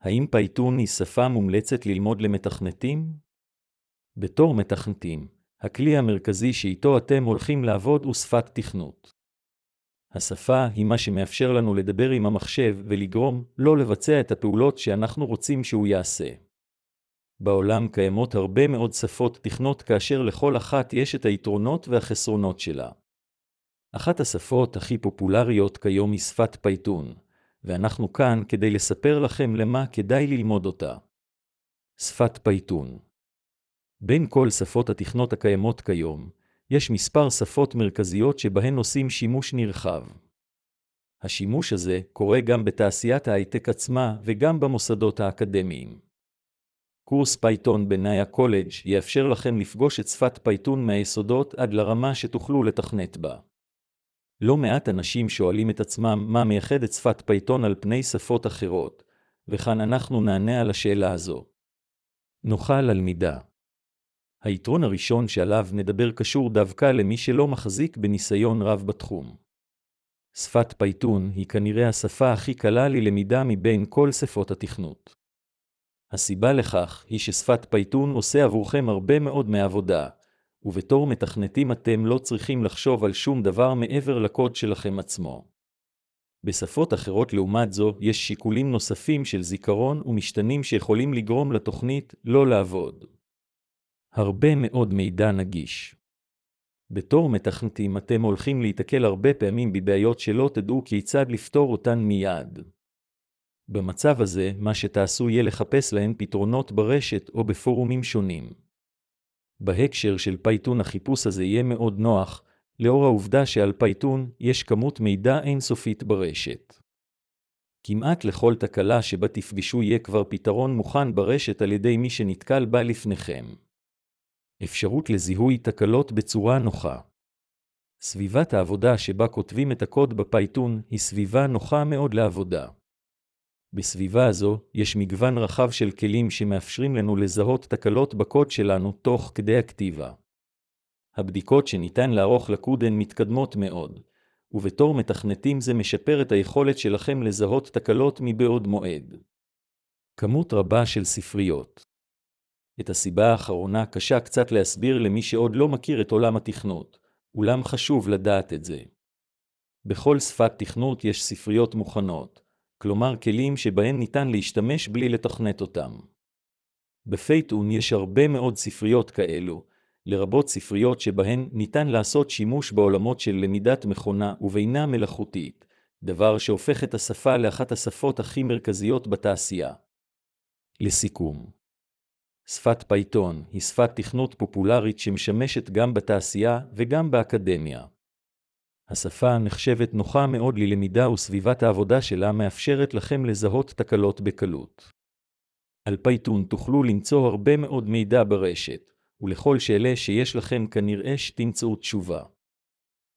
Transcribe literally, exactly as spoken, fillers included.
האם פייתון היא שפה מומלצת ללמוד למתכנתים? בתור מתכנתים, הכלי המרכזי שאיתו אתם הולכים לעבוד הוא שפת תכנות. השפה היא מה שמאפשר לנו לדבר עם המחשב ולגרום לא לבצע את הפעולות שאנחנו רוצים שהוא יעשה. בעולם קיימות הרבה מאוד שפות תכנות כאשר לכל אחת יש את היתרונות והחסרונות שלה. אחת השפות הכי פופולריות כיום היא שפת פייתון, ואנחנו כאן כדי לספר לכם למה כדאי ללמוד אותה. שפת פייתון. בין כל שפות התכנות הקיימות כיום, יש מספר שפות מרכזיות שבהן עושים שימוש נרחב. השימוש הזה קורה גם בתעשיית ההייטק עצמה וגם במוסדות האקדמיים. קורס פייתון בנאיה קולג' יאפשר לכם לפגוש את שפת פייתון מהיסודות עד לרמה שתוכלו לתכנת בה. לא מעט אנשים שואלים את עצמם מה מייחד את שפת פייתון על פני שפות אחרות, וכאן אנחנו נענה על השאלה הזו. נוכל על מידה. היתרון הראשון שעליו נדבר קשור דווקא למי שלא מחזיק בניסיון רב בתחום. שפת פייתון היא כנראה השפה הכי קלה ללמידה מבין כל שפות התכנות. הסיבה לכך היא ששפת פייתון עושה עבורכם הרבה מאוד מעבודה, ובתור מתכנתים אתם לא צריכים לחשוב על שום דבר מעבר לקוד שלכם עצמו. בשפות אחרות לעומת זו יש שיקולים נוספים של זיכרון ומשתנים שיכולים לגרום לתוכנית לא לעבוד. הרבה מאוד מידע נגיש. בתור מתכנתים אתם הולכים להתקל הרבה פעמים בבעיות שלא תדעו כיצד לפתור אותן מיד. במצב הזה, מה שתעשו יהיה לחפש להן פתרונות ברשת או בפורומים שונים. בהקשר של פייתון החיפוש הזה יהיה מאוד נוח, לאור העובדה שעל פייתון יש כמות מידע אינסופית ברשת. כמעט לכל תקלה שבה תפגשו יהיה כבר פתרון מוכן ברשת על ידי מי שנתקל בה לפניכם. אפשרות לזיהוי תקלות בצורה נוחה. סביבת העבודה שבה כותבים את הקוד בפייתון היא סביבה נוחה מאוד לעבודה. בסביבה הזו יש מגוון רחב של כלים שמאפשרים לנו לזהות תקלות בקוד שלנו תוך כדי הכתיבה. הבדיקות שניתן לערוך לקוד הן מתקדמות מאוד, ובתור מתכנתים זה משפר את היכולת שלכם לזהות תקלות מבעוד מועד. כמות רבה של ספריות. את הסיבה האחרונה קשה קצת להסביר למי שעוד לא מכיר את עולם התכנות, אולם חשוב לדעת את זה. בכל שפת תכנות יש ספריות מוכנות, כלומר כלים שבהן ניתן להשתמש בלי לתכנת אותם. בפייתון יש הרבה מאוד ספריות כאלו, לרבות ספריות שבהן ניתן לעשות שימוש בעולמות של למידת מכונה ובינה מלאכותית, דבר שהופך את השפה לאחת השפות הכי מרכזיות בתעשייה. לסיכום, שפת פייתון היא שפת תכנות פופולרית שמשמשת גם בתעשייה וגם באקדמיה. השפה נחשבת נוחה מאוד ללמידה וסביבת העבודה שלה מאפשרת לכם לזהות תקלות בקלות. על פייתון תוכלו למצוא הרבה מאוד מידע ברשת, ולכל שאלה שיש לכם כנראה שתמצאו תשובה.